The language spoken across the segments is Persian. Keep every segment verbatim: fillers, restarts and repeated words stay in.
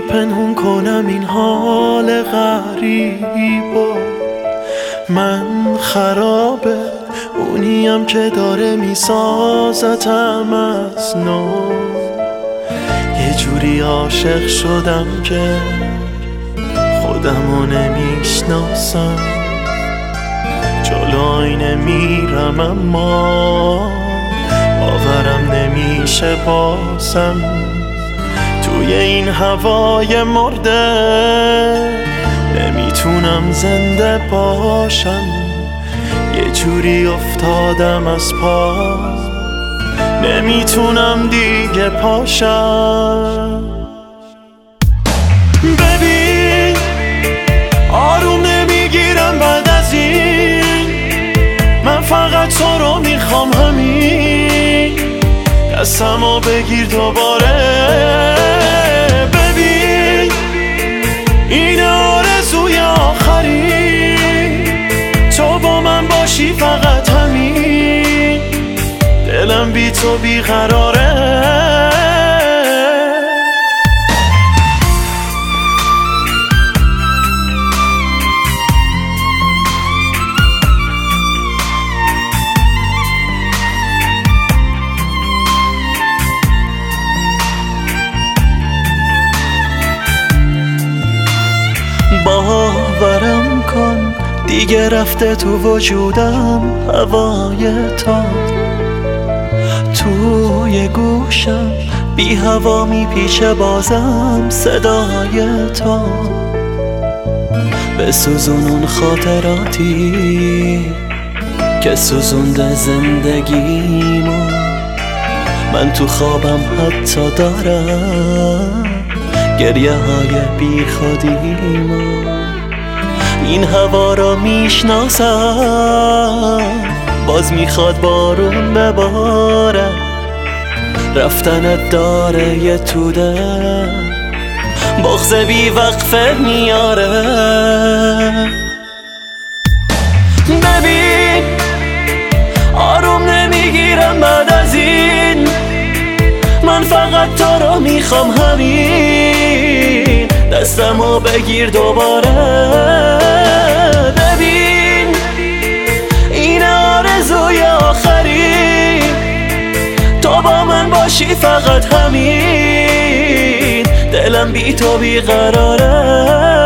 پنهون کنم این حال غریبا؟ من خرابه، اونیم که داره میسازتم از نو. یه جوری عاشق شدم که خودمو نمیشناسم. جلو آینه میرم اما باورم نمیشه بازم. توی این هوای مرده نمیتونم زنده باشم. یه جوری افتادم از پا، نمیتونم دیگه پاشم. ببین آروم نمیگیرم بعد از این، من فقط تو رو میخوام همین. دستمو بگیر دوباره، ببین این آرزوی آخری، تو با من باشی فقط همین. دلم بی تو بیقراره. باورم کن دیگه رفته تو وجودم هوای تو. توی گوشم بی هوا میپیچه بازم صدای تو. بسوزون اون خاطراتی که سوزونده زندگیمو. من تو خوابم حتی دارم گریه های بی خودیمو. این هوا را میشناسم، باز میخواد بارون بباره. رفتنت داره یه توده، بغض بی وقفه میاره. ببین آروم نمیگیرم بعد از این، من فقط تو رو میخوام همین. دستمو بگیر دوباره، ببین این آرزوی آخری، تو با من باشی فقط همین. دلم بی تو بیقراره.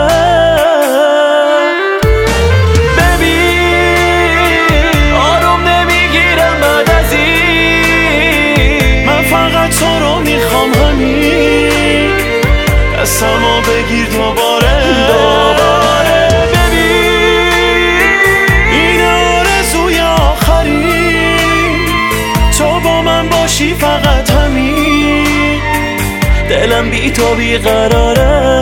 دستمو بگیر دوباره، دوباره ببین این آرزوی آخری، تو با من باشی فقط همین. دلم بی تو بیقراره.